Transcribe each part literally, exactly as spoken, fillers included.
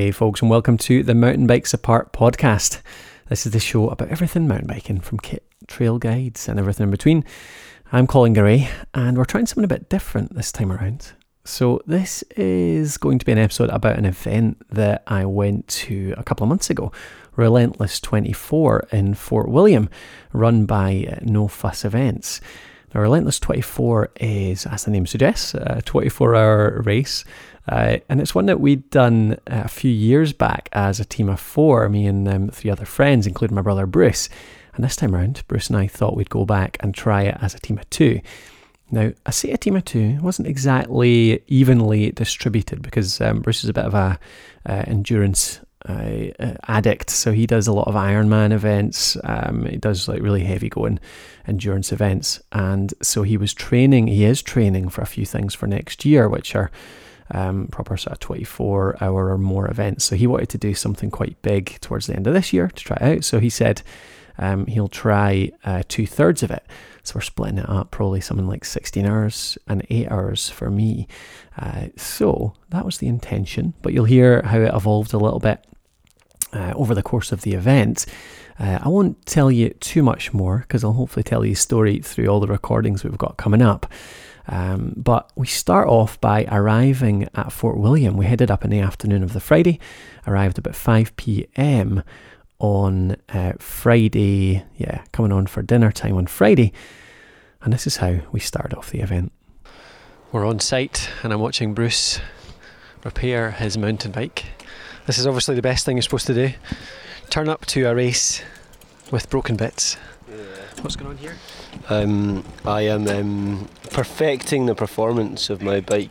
Hey folks, and welcome to the Mountain Bikes Apart podcast. This is the show about everything mountain biking, from kit, trail guides and everything in between. I'm Colin Garay, and we're trying something a bit different this time around. So this is going to be an episode about an event that I went to a couple of months ago, Relentless twenty-four in Fort William, run by No Fuss Events. Now, Relentless twenty-four is, as the name suggests, a twenty-four hour race. Uh, and it's one that we'd done a few years back as a team of four, me and um, three other friends, including my brother Bruce. And this time around, Bruce and I thought we'd go back and try it as a team of two. Now, I say a team of two, it wasn't exactly evenly distributed because um, Bruce is a bit of a uh, endurance uh, addict, so he does a lot of Ironman events. Um, he does like really heavy going endurance events, and so he was training. He is training for a few things for next year, which are Um, proper sort of twenty-four hour or more events. So he wanted to do something quite big towards the end of this year to try it out. So he said um, he'll try uh, two thirds of it. So we're splitting it up, probably something like sixteen hours and eight hours for me. Uh, so that was the intention, but you'll hear how it evolved a little bit uh, over the course of the event. Uh, I won't tell you too much more because I'll hopefully tell you a story through all the recordings we've got coming up. Um, but we start off by arriving at Fort William. We headed up in the afternoon of the Friday, arrived about five p.m. on uh, Friday, yeah, coming on for dinner time on Friday. And this is how we started off the event. We're on site and I'm watching Bruce repair his mountain bike. This is obviously the best thing you're supposed to do. Turn up to a race with broken bits. Yeah. What's going on here? Um, I am um, perfecting the performance of my bike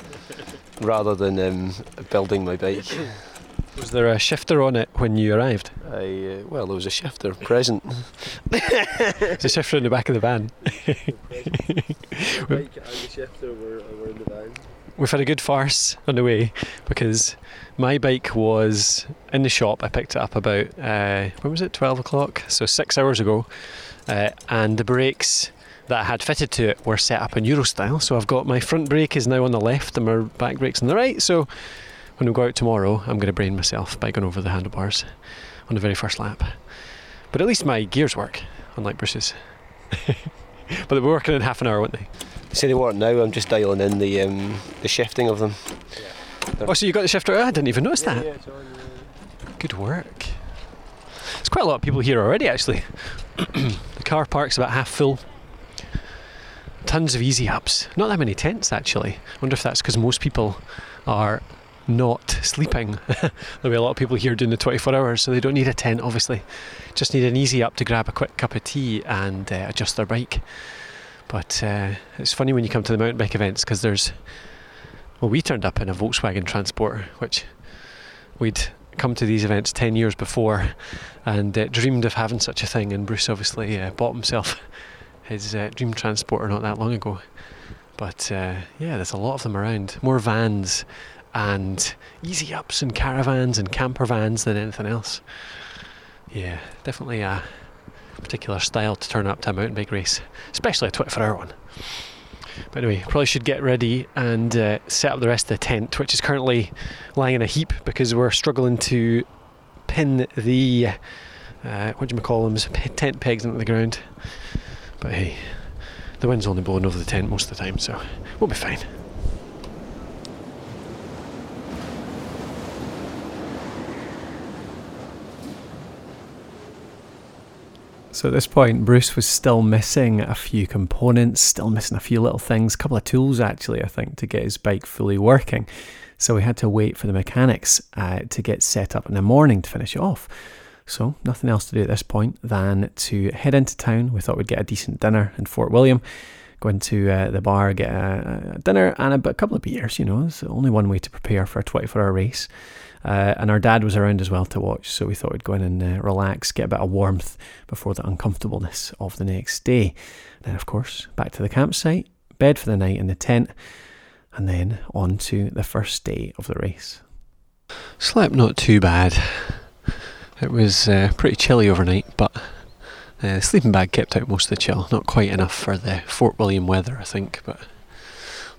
rather than um, building my bike. Was there a shifter on it when you arrived? I uh, well, there was a shifter present. There's a shifter in the back of the van. The bike and the shifter were, were in the van. We've had a good farce on the way because my bike was in the shop. I picked it up about, uh, when was it, twelve o'clock? So six hours ago. Uh, and the brakes that I had fitted to it were set up in Euro style. So I've got my front brake is now on the left and my back brake's on the right. So when we go out tomorrow, I'm going to brain myself by going over the handlebars on the very first lap. But at least my gears work, unlike Bruce's. But they'll be working in half an hour, won't they? They say they work now. I'm just dialing in the um, the shifting of them. Yeah. Oh, so you got the shifter? Oh, I didn't even notice yeah, that. Yeah, it's on, yeah. Good work. There's quite a lot of people here already, actually. The car park's about half full. Tons of easy ups. Not that many tents, actually. I wonder if that's because most people are not sleeping. There'll be a lot of people here doing the twenty-four hours, so they don't need a tent, obviously. Just need an easy up to grab a quick cup of tea and uh, adjust their bike. But uh, it's funny when you come to the mountain bike events because there's... Well, we turned up in a Volkswagen Transporter, which we'd come to these events ten years before and uh, dreamed of having such a thing, and Bruce obviously uh, bought himself his uh, dream transporter not that long ago. But uh, yeah, there's a lot of them around, more vans and easy ups and caravans and camper vans than anything else. Yeah, definitely a particular style to turn up to a mountain bike race, especially a twenty-four hour one. But anyway, probably should get ready and uh, set up the rest of the tent, which is currently lying in a heap because we're struggling to pin the, uh, what do you call them, tent pegs into the ground. But hey, the wind's only blowing over the tent most of the time, so we'll be fine. So at this point, Bruce was still missing a few components, still missing a few little things, a couple of tools actually, I think, to get his bike fully working. So we had to wait for the mechanics uh, to get set up in the morning to finish it off. So nothing else to do at this point than to head into town. We thought we'd get a decent dinner in Fort William, go into uh, the bar, get a, a dinner and a, a couple of beers, you know. It's only one way to prepare for a twenty-four hour race. Uh, and our dad was around as well to watch, so we thought we'd go in and uh, relax, get a bit of warmth before the uncomfortableness of the next day. Then, of course, back to the campsite, bed for the night in the tent, and then on to the first day of the race. Slept not too bad. It was uh, pretty chilly overnight, but uh, the sleeping bag kept out most of the chill. Not quite enough for the Fort William weather, I think, but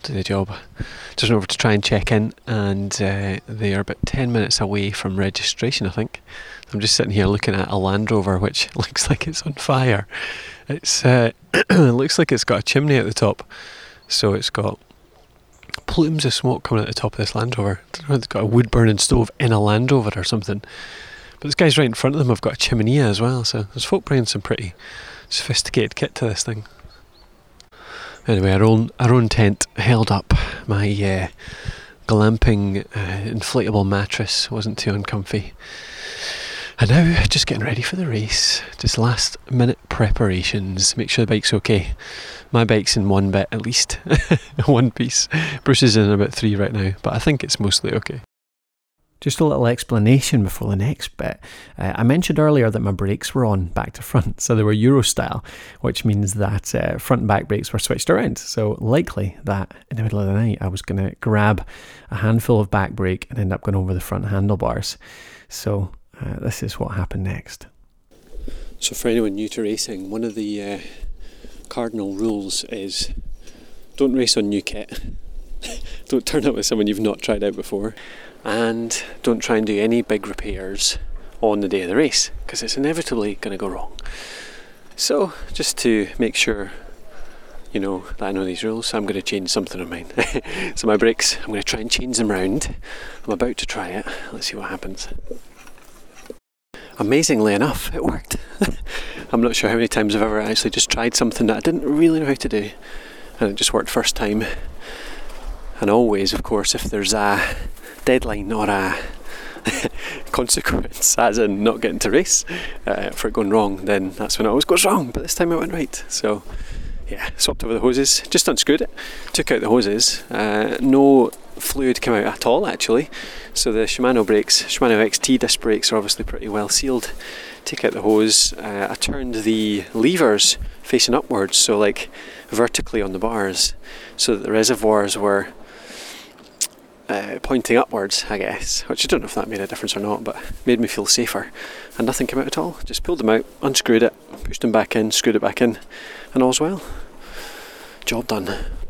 do the job. Just went over to try and check in, and uh, they are about ten minutes away from registration, I think. I'm just sitting here looking at a Land Rover which looks like it's on fire. It's uh, it looks like it's got a chimney at the top, so it's got plumes of smoke coming out the top of this Land Rover. I don't know if it's got a wood burning stove in a Land Rover or something. But this guy's right in front of them. I've got a chiminea as well, so there's folk bringing some pretty sophisticated kit to this thing. Anyway, our own our own tent held up. My uh, glamping uh, inflatable mattress wasn't too uncomfy. And now, just getting ready for the race. Just last minute preparations. Make sure the bike's okay. My bike's in one bit at least. One piece. Bruce is in about three right now, but I think it's mostly okay. Just a little explanation before the next bit. Uh, I mentioned earlier that my brakes were on back to front, so they were Euro style, which means that uh, front and back brakes were switched around. So likely that in the middle of the night I was going to grab a handful of back brake and end up going over the front handlebars. So uh, this is what happened next. So for anyone new to racing, one of the uh, cardinal rules is don't race on new kit. Don't turn up with someone you've not tried out before. And don't try and do any big repairs on the day of the race, because it's inevitably going to go wrong. So, just to make sure, you know, that I know these rules, I'm going to change something on mine. So my brakes, I'm going to try and change them round. I'm about to try it. Let's see what happens. Amazingly enough, it worked. I'm not sure how many times I've ever actually just tried something that I didn't really know how to do, and it just worked first time. And always, of course, if there's a deadline or a consequence, as in not getting to race, uh, for it going wrong, then that's when it always goes wrong. But this time it went right. So yeah, swapped over the hoses, just unscrewed it, took out the hoses. Uh, no fluid came out at all actually. So the Shimano brakes, Shimano X T disc brakes, are obviously pretty well sealed. Take out the hose. Uh, I turned the levers facing upwards, so like vertically on the bars, so that the reservoirs were Uh, pointing upwards, I guess, which I don't know if that made a difference or not, but made me feel safer. And nothing came out at all. Just pulled them out, unscrewed it, pushed them back in, screwed it back in, and all's well. Job done.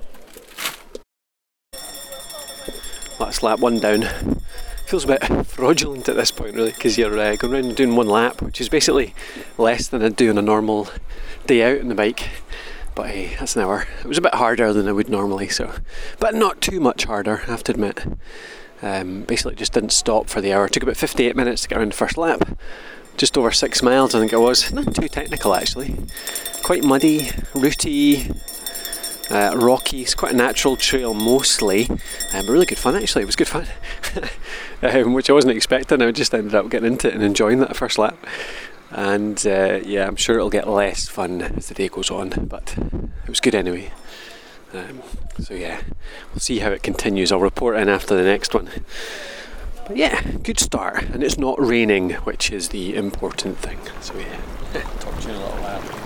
That's lap one down. Feels a bit fraudulent at this point, really, because you're uh, going around and doing one lap, which is basically less than I'd do on a normal day out on the bike. But hey, that's an hour. It was a bit harder than I would normally, so, but not too much harder, I have to admit. Um, basically just didn't stop for the hour. It took about fifty-eight minutes to get around the first lap. Just over six miles, I think it was. Not too technical, actually. Quite muddy, rooty, uh, rocky. It's quite a natural trail mostly. Um, but really good fun, actually. It was good fun. um, which I wasn't expecting. I just ended up getting into it and enjoying that first lap. And uh, yeah, I'm sure it'll get less fun as the day goes on, but it was good anyway. Um, so yeah, we'll see how it continues. I'll report in after the next one. But yeah, good start, and it's not raining, which is the important thing. So yeah, talk to you in a little while.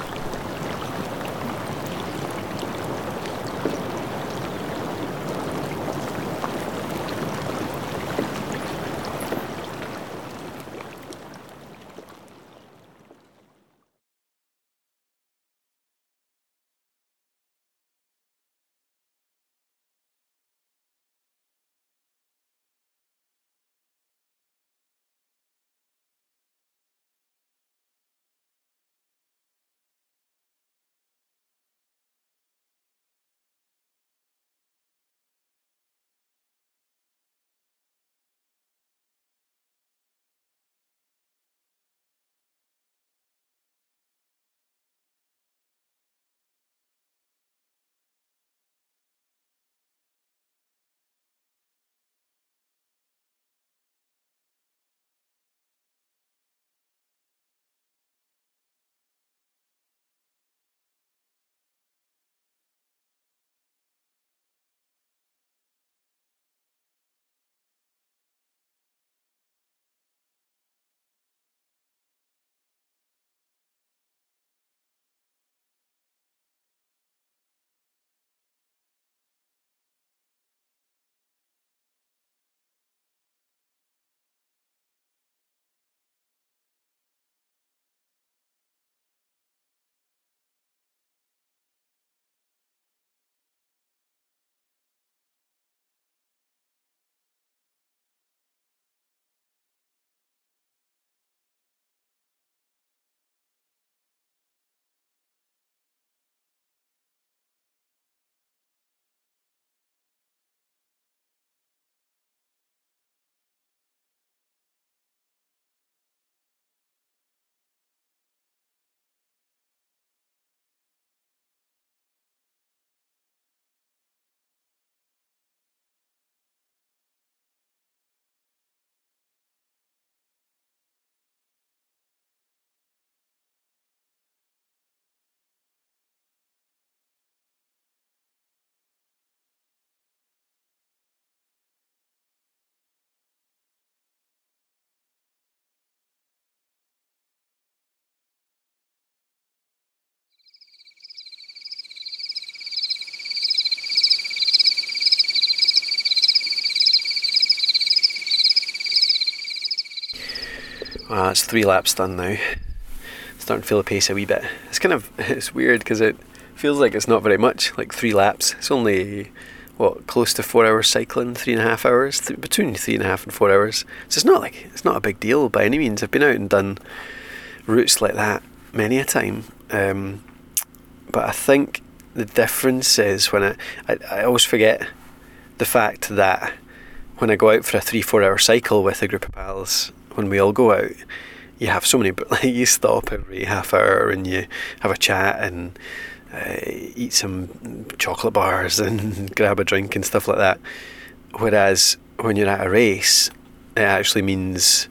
Uh, it's three laps done now. Starting to feel the pace a wee bit. It's kind of, it's weird because it feels like it's not very much, like three laps. It's only, what, close to four hours cycling, three and a half hours, th- between three and a half and four hours. So it's not like, it's not a big deal by any means. I've been out and done routes like that many a time. Um, but I think the difference is when I, I, I always forget the fact that when I go out for a three, four hour cycle with a group of pals, when we all go out, you have so many, like you stop every half hour and you have a chat and uh, eat some chocolate bars and grab a drink and stuff like that. Whereas when you're at a race, it actually means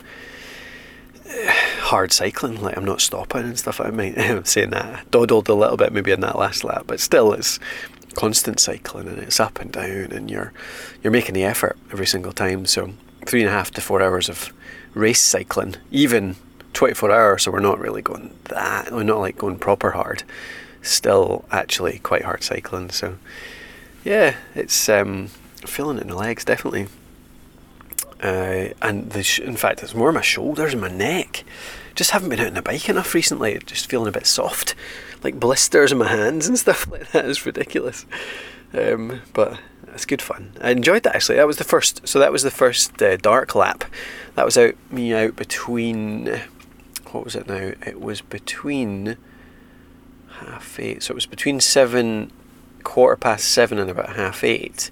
hard cycling, like I'm not stopping and stuff. I might, I'm saying that, I dawdled a little bit maybe in that last lap, but still it's constant cycling and it's up and down and you're you're making the effort every single time. So three and a half to four hours of race cycling, even twenty-four hours, so we're not really going that, we're not like going proper hard, still actually quite hard cycling. So yeah, it's um, feeling it in the legs definitely. Uh, and the sh- in fact it's more my shoulders and my neck. Just haven't been out on the bike enough recently, just feeling a bit soft, like blisters in my hands and stuff like that. Is ridiculous. Um, but it's good fun. I enjoyed that actually. That was the first, so that was the first uh, dark lap. That was out me out between, what was it now? It was between half eight, so it was between seven, quarter past seven and about half eight.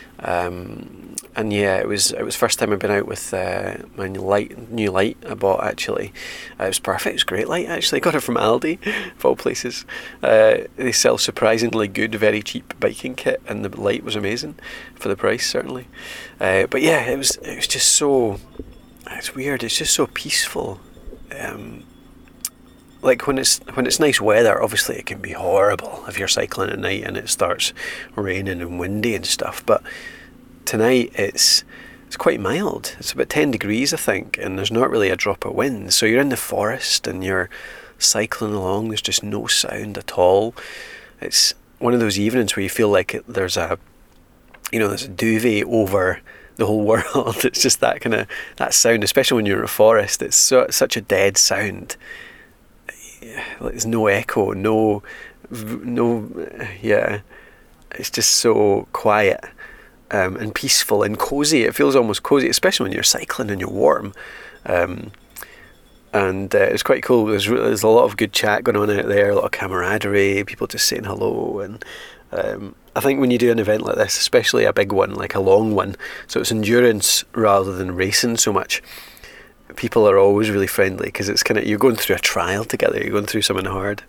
Um, and yeah, it was it was first time I've been out with uh, my new light, new light I bought actually. Uh, it was perfect. It was great light actually. I got it from Aldi, of all places. Uh, they sell surprisingly good, very cheap biking kit, and the light was amazing for the price certainly. Uh, but yeah, it was it was just so. It's weird. It's just so peaceful. Um, like when it's when it's nice weather, obviously it can be horrible if you're cycling at night and it starts raining and windy and stuff. But tonight it's it's quite mild. It's about ten degrees I think, and there's not really a drop of wind. So you're in the forest and you're cycling along. There's just no sound at all. It's one of those evenings where you feel like it, there's a you know there's a duvet over the whole world. It's just that kind of that sound, especially when you're in a forest. It's so, such a dead sound. Like there's no echo, no, no, yeah. It's just so quiet um, and peaceful and cozy. It feels almost cozy, especially when you're cycling and you're warm. Um, and uh, it's quite cool. There's there's a lot of good chat going on out there, a lot of camaraderie, people just saying hello. And um, I think when you do an event like this, especially a big one, like a long one, so it's endurance rather than racing so much, people are always really friendly because it's kind of, you're going through a trial together, you're going through something hard.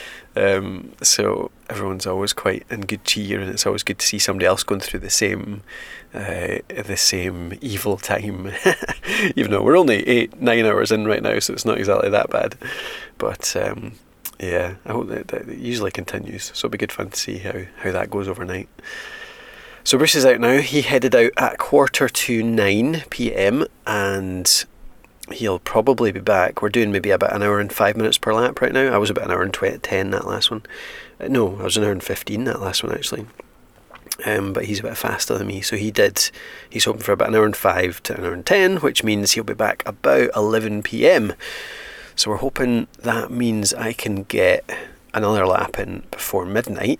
Um, so everyone's always quite in good cheer, and it's always good to see somebody else going through the same uh, the same evil time. Even though we're only eight, nine hours in right now, so it's not exactly that bad. But um, yeah, I hope that, that it usually continues. So it'll be good fun to see how, how that goes overnight. So Bruce is out now. He headed out at quarter to nine p.m. and he'll probably be back. We're doing maybe about an hour and five minutes per lap right now. I was about an hour and twenty, ten that last one. Uh, no, I was an hour and fifteen that last one actually. Um, but he's a bit faster than me, so he did. He's hoping for about an hour and five to an hour and ten, which means he'll be back about eleven p.m. So we're hoping that means I can get another lap in before midnight,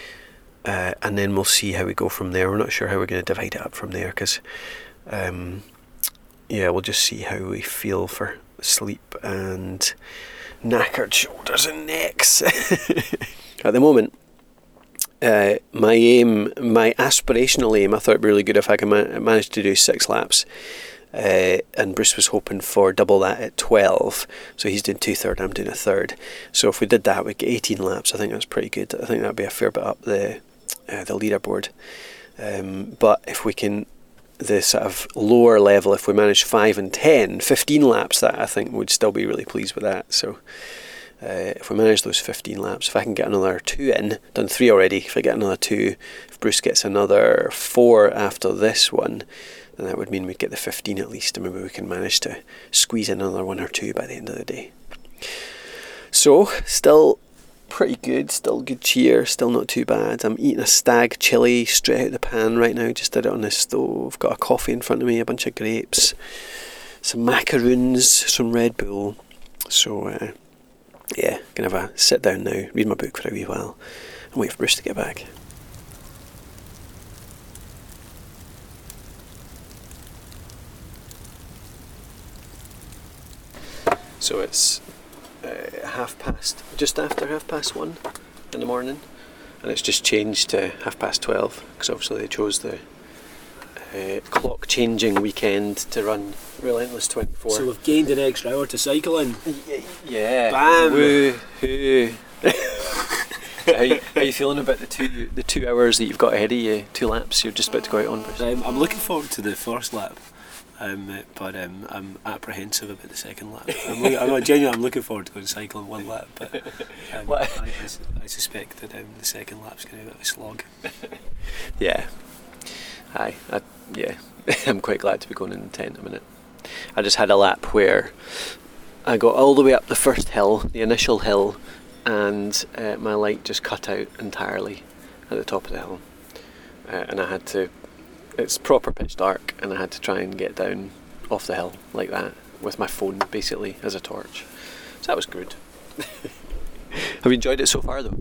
uh, and then we'll see how we go from there. We're not sure how we're going to divide it up from there because. Um, Yeah, we'll just see how we feel for sleep and knackered shoulders and necks. At the moment, uh, my aim, my aspirational aim, I thought it'd be really good if I could ma- manage to do six laps. Uh, and Bruce was hoping for double that at twelve. So he's doing two third, I'm doing a third. So if we did that, we'd get eighteen laps. I think that's pretty good. I think that'd be a fair bit up the uh, the leaderboard. Um, but if we can, the sort of lower level, if we manage five and ten, fifteen laps, that I think would still be really pleased with that. So uh, if we manage those fifteen laps, if I can get another two in, done three already, if I get another two, if Bruce gets another four after this one, then that would mean we'd get the fifteen at least, and maybe we can manage to squeeze in another one or two by the end of the day. So still pretty good, still good cheer, still not too bad. I'm eating a stag chili straight out of the pan right now, just did it on the stove, got a coffee in front of me, a bunch of grapes, some macaroons, some Red Bull. So uh, yeah, gonna have a sit down now, read my book for a wee while, and wait for Bruce to get back. So it's uh, half past, just after half past one in the morning, and it's just changed to half past twelve because obviously they chose the uh, clock changing weekend to run Relentless twenty-four. So we've gained an extra hour to cycle in. Yeah. Bam! Woo-hoo. how, how are you feeling about the two the two hours that you've got ahead of you? Two laps you're just about to go out on, Bruce? Um, I'm looking forward to the first lap. Um, but um, I'm apprehensive about the second lap. I'm, look, I'm genuinely I'm looking forward to going cycling one lap, but um, I, I, I suspect that um, the second lap's going to be a bit of a slog. Yeah, aye, I, yeah. I'm quite glad to be going in the tent in a minute. I just had a lap where I got all the way up the first hill, the initial hill, and uh, my light just cut out entirely at the top of the hill, uh, and I had to. It's proper pitch dark, and I had to try and get down off the hill like that with my phone basically as a torch. So that was good. Have you enjoyed it so far though?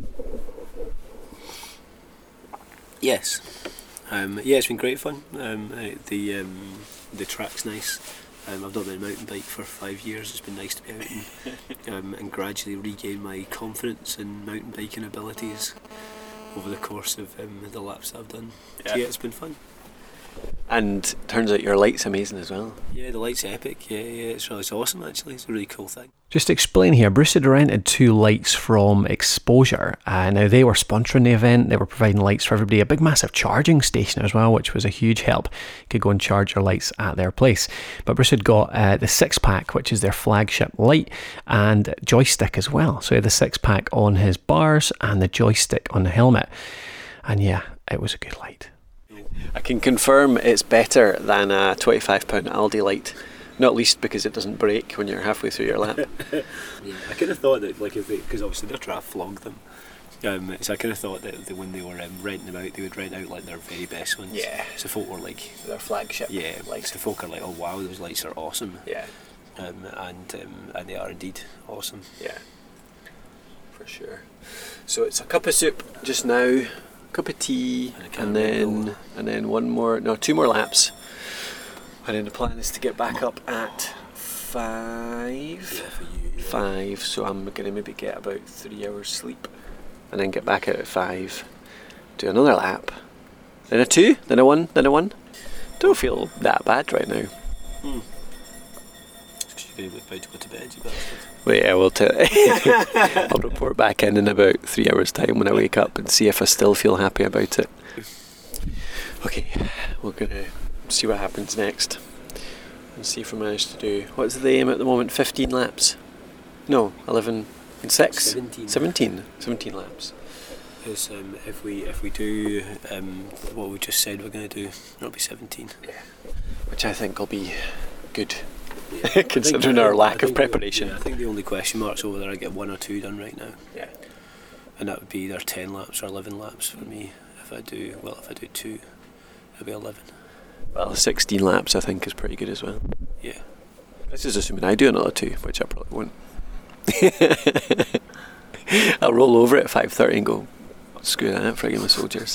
Yes. Um, yeah, it's been great fun. Um, uh, the um, the track's nice. Um, I've not been a mountain bike for five years. It's been nice to be out and, um, and gradually regain my confidence in mountain biking abilities over the course of um, the laps that I've done. Yeah. So yeah, it's been fun. And turns out your light's amazing as well. Yeah, the light's epic. Yeah, yeah, it's really it's awesome actually. It's a really cool thing. Just to explain here, Bruce had rented two lights from Exposure. Uh, now, they were sponsoring the event. They were providing lights for everybody. A big, massive charging station as well, which was a huge help. You could go and charge your lights at their place. But Bruce had got uh, the six-pack, which is their flagship light, and joystick as well. So he had the six-pack on his bars and the joystick on the helmet. And yeah, it was a good light. I can confirm it's better than a twenty-five pound Aldi light, not least because it doesn't break when you're halfway through your lap. Yeah, I kind of thought that, like, if they, because obviously they're trying to flog them, um, so I kind of thought that, that when they were um, renting them out, they would rent out like their very best ones. Yeah. So folk were like, Their flagship. yeah, like so folk are like, oh wow, those lights are awesome. Yeah, Um, and um, and they are indeed awesome. yeah, for sure. So it's a cup of soup just now, cup of tea, And a and, can of then Red and then one more, no, two more laps. And then the plan is to get back up at five. Yeah, for you. Yeah. Five. So I'm gonna maybe get about three hours sleep, and then get back out at five, do another lap, then a two, then a one, then a one. Don't feel that bad right now. Hmm. It's 'cause you're about to go to bed, you bastard. Well, yeah, we'll t- I'll report back in in about three hours' time when I wake up and see if I still feel happy about it. Okay, we're gonna see what happens next and see if we manage to do. What's the aim at the moment? fifteen laps? No, eleven and six. Seventeen. Seventeen. Seventeen laps. Because um, if we if we do um, what we just said we're going to do, it'll be seventeen. Yeah. Which I think will be good. Yeah. Considering I think- our I lack of think the- preparation. yeah, I think the only question marks over whether I get one or two done right now, Yeah. and that would be either ten laps or eleven laps for me. If I do well, if I do two, it'll be eleven. Well, sixteen laps I think is pretty good as well. Yeah. This is assuming I do another two, which I probably won't. I'll roll over at five thirty and go, screw that for a game of soldiers.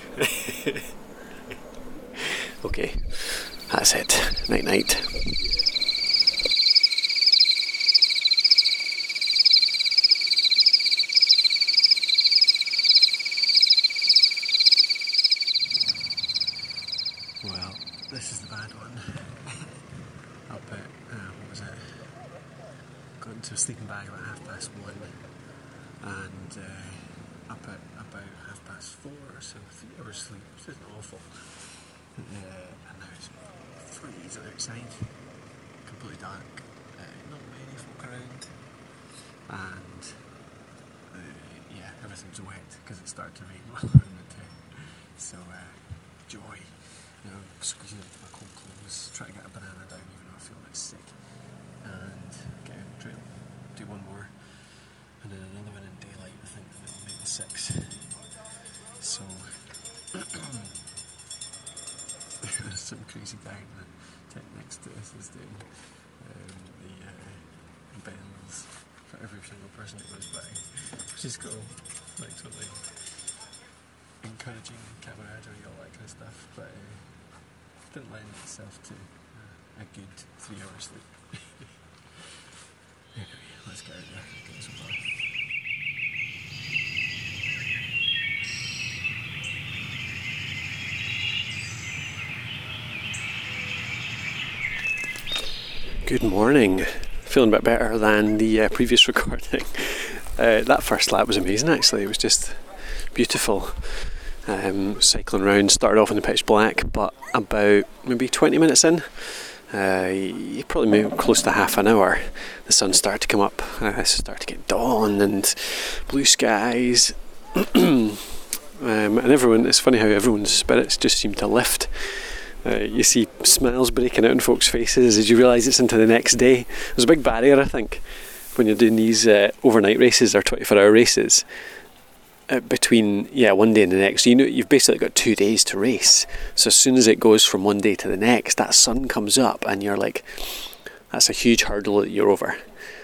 Okay, that's it. Night night. Well, this is the bad one. Up at, uh, what was it? Got into a sleeping bag about half past one, and uh, up at about half past four, so three hours sleep, which isn't awful. Uh, and now it's freezing outside, completely dark, uh, not many folk around, and uh, yeah, everything's wet because it started to rain while we were in the tent. So uh, joy, you know, squeezing into my cold clothes, trying to get a banana down even though I feel a bit sick, and get out the trail, do one more, and then another one in daylight. I think that will make the six. So there's some crazy guy in the architect next to us is doing um, the uh, bells for every single person that goes by, which is cool. Like totally encouraging camaraderie, all that kind of stuff, but uh, didn't lend itself to uh, a good three hours sleep. Anyway, let's get out there and get some more. Good morning. Feeling a bit better than the uh, previous recording. Uh, that first lap was amazing actually. It was just beautiful. Um, cycling round, started off in the pitch black, but about maybe twenty minutes in, uh, you probably moved close to half an hour, the sun started to come up. Uh, it started to get dawn and blue skies. um, and everyone, it's funny how everyone's spirits just seem to lift. Uh, you see smiles breaking out in folks' faces as you realise it's into the next day. There's a big barrier, I think, when you're doing these uh, overnight races or twenty-four hour races uh, between yeah one day and the next. You know, you've basically got two days to race. So as soon as it goes from one day to the next, that sun comes up, and you're like, that's a huge hurdle that you're over.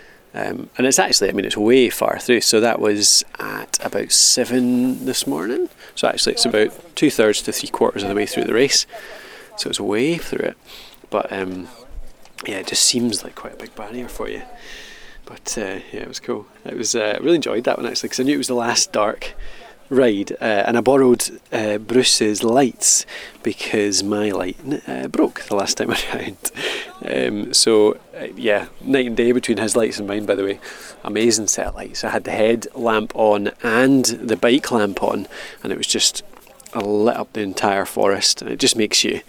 Um, and it's actually, I mean, it's way far through. So that was at about seven this morning. So actually, it's about two thirds to three quarters of the way through the race. So it's way through it, but um, yeah, it just seems like quite a big barrier for you. But uh, yeah, it was cool. It was uh, I really enjoyed that one actually, because I knew it was the last dark ride, uh, and I borrowed uh, Bruce's lights because my light uh, broke the last time around. Um, so uh, yeah, night and day between his lights and mine. By the way, amazing set of lights. I had the head lamp on and the bike lamp on, and it was just I lit up the entire forest, and it just makes you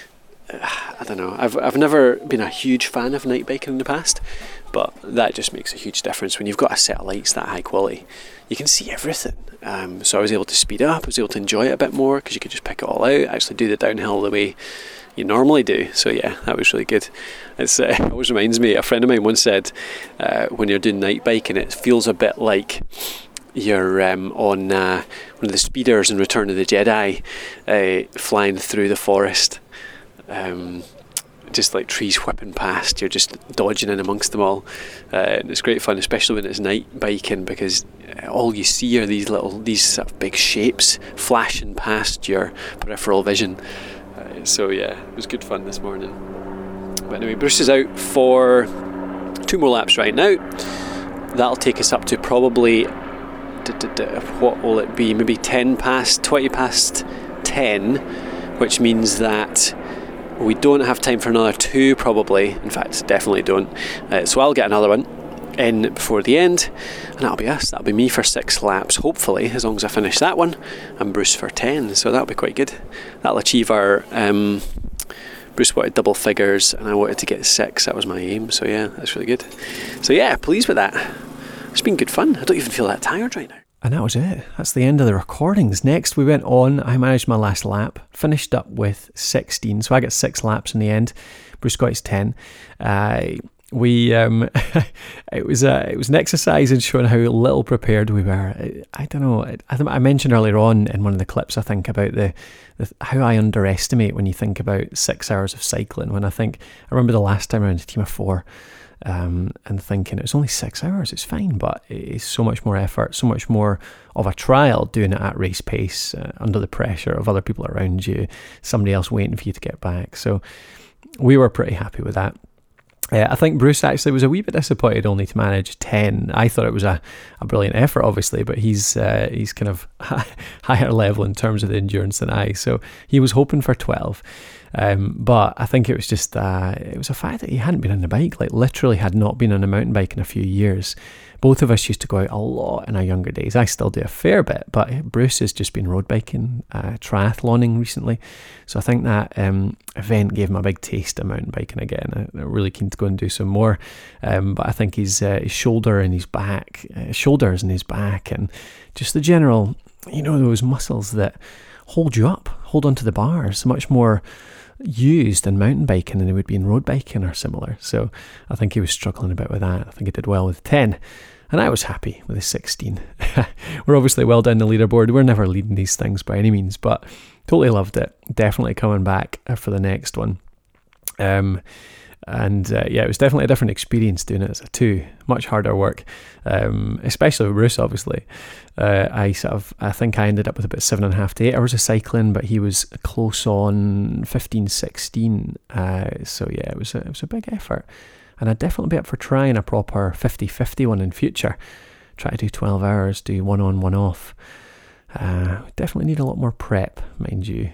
uh, I don't know, I've I've never been a huge fan of night biking in the past, but that just makes a huge difference when you've got a set of lights that high quality. You can see everything, um, so I was able to speed up, I was able to enjoy it a bit more because you could just pick it all out, actually do the downhill the way you normally do. So yeah, that was really good. It's, uh, it always reminds me, a friend of mine once said uh, when you're doing night biking, it feels a bit like you're um, on uh, one of the speeders in Return of the Jedi, uh, flying through the forest, um, just like trees whipping past, you're just dodging in amongst them all, uh, and it's great fun, especially when it's night biking, because all you see are these little, these sort of big shapes flashing past your peripheral vision. Uh, so yeah, it was good fun this morning. But anyway, Bruce is out for two more laps right now. That'll take us up to probably, what will it be, maybe ten past, twenty past ten, which means that we don't have time for another two probably, in fact definitely don't, uh, so I'll get another one in before the end, and that'll be us, that'll be me for six laps hopefully, as long as I finish that one, and Bruce for ten, so that'll be quite good. That'll achieve our um, Bruce wanted double figures and I wanted to get six, that was my aim, so yeah, that's really good. So yeah, pleased with that. It's been good fun. I don't even feel that tired right now. And that was it. That's the end of the recordings. Next, we went on. I managed my last lap. Finished up with sixteen. So I got six laps in the end. Bruce got his ten. Uh, we um, it was a it was an exercise in showing how little prepared we were. I, I don't know. I, I mentioned earlier on in one of the clips, I think, about the, the how I underestimate when you think about six hours of cycling. When I think I remember the last time around a team of four. Um, and thinking it was only six hours, it's fine, but it's so much more effort, so much more of a trial doing it at race pace, uh, under the pressure of other people around you, somebody else waiting for you to get back. So we were pretty happy with that. Uh, I think Bruce actually was a wee bit disappointed only to manage ten. I thought it was a, a brilliant effort, obviously, but he's uh, he's kind of higher level in terms of the endurance than I, so he was hoping for twelve. Um, but I think it was just uh, it was a fact that he hadn't been on a bike, like literally had not been on a mountain bike in a few years. Both of us used to go out a lot in our younger days. I still do a fair bit, but Bruce has just been road biking, uh, triathloning recently. So I think that um, event gave him a big taste of mountain biking again. I'm really keen to go and do some more. Um, but I think his, uh, his shoulder and his back, uh, shoulders and his back, and just the general, you know, those muscles that hold you up, hold onto the bars, much more used in mountain biking than they would be in road biking or similar. So I think he was struggling a bit with that. I think he did well with ten, and I was happy with his sixteen. We're obviously well down the leaderboard. We're never leading these things by any means, but totally loved it. Definitely coming back for the next one. Um, and uh, yeah, it was definitely a different experience doing it as a two. Much harder work, um, especially with Bruce, obviously. Uh, I sort of, I think I ended up with about seven and a half to eight hours of cycling, but he was close on fifteen, sixteen. Uh, so yeah, it was a, it was a big effort. And I'd definitely be up for trying a proper fifty-fifty one in future. Try to do twelve hours, do one on, one off. Uh, definitely need a lot more prep, mind you.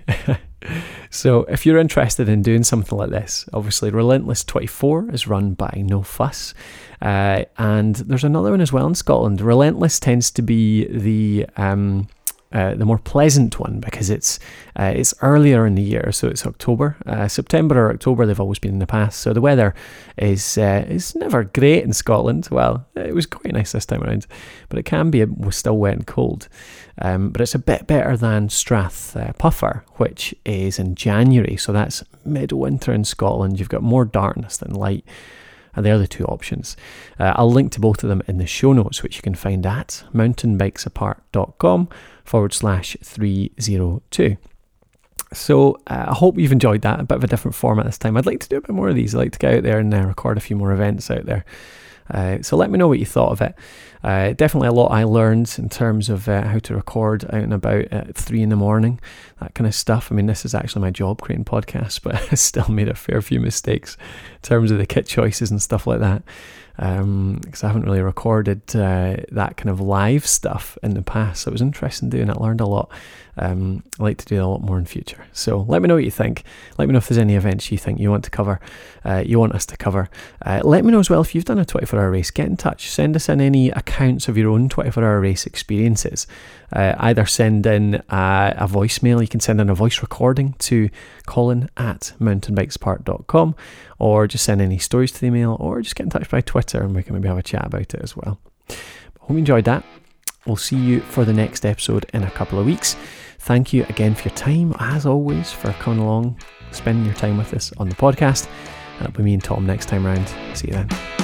So if you're interested in doing something like this, obviously Relentless twenty-four is run by No Fuss. Uh, and there's another one as well in Scotland. Relentless tends to be the... Um, Uh, the more pleasant one because it's uh, it's earlier in the year, so it's October, uh, September or October. They've always been in the past, so the weather is uh, is never great in Scotland. Well, it was quite nice this time around, but it can be was still wet and cold. Um, but it's a bit better than Strath uh, Puffer, which is in January, so that's midwinter in Scotland. You've got more darkness than light. And they're the two options. Uh, I'll link to both of them in the show notes, which you can find at mountainbikesapart.com forward slash 302. So uh, I hope you've enjoyed that, a bit of a different format this time. I'd like to do a bit more of these. I'd like to get out there and uh, record a few more events out there. Uh, so let me know what you thought of it. Uh, definitely a lot I learned in terms of uh, how to record out and about at three in the morning, that kind of stuff. I mean, this is actually my job, creating podcasts, but I still made a fair few mistakes in terms of the kit choices and stuff like that. Um, because I haven't really recorded uh, that kind of live stuff in the past. So it was interesting doing it, learned a lot. Um, I like to do a lot more in future. So let me know what you think. Let me know if there's any events you think you want to cover, uh, you want us to cover. Uh, let me know as well if you've done a twenty-four hour race. Get in touch. Send us in any accounts of your own twenty-four hour race experiences. Uh, either send in a, a voicemail, you can send in a voice recording to Colin at mountainbikesapart dot com, or just send any stories to the email, or just get in touch by Twitter and we can maybe have a chat about it as well. Hope you enjoyed that. We'll see you for the next episode in a couple of weeks. Thank you again for your time, as always, for coming along, spending your time with us on the podcast. And it'll be me and Tom next time round. See you then.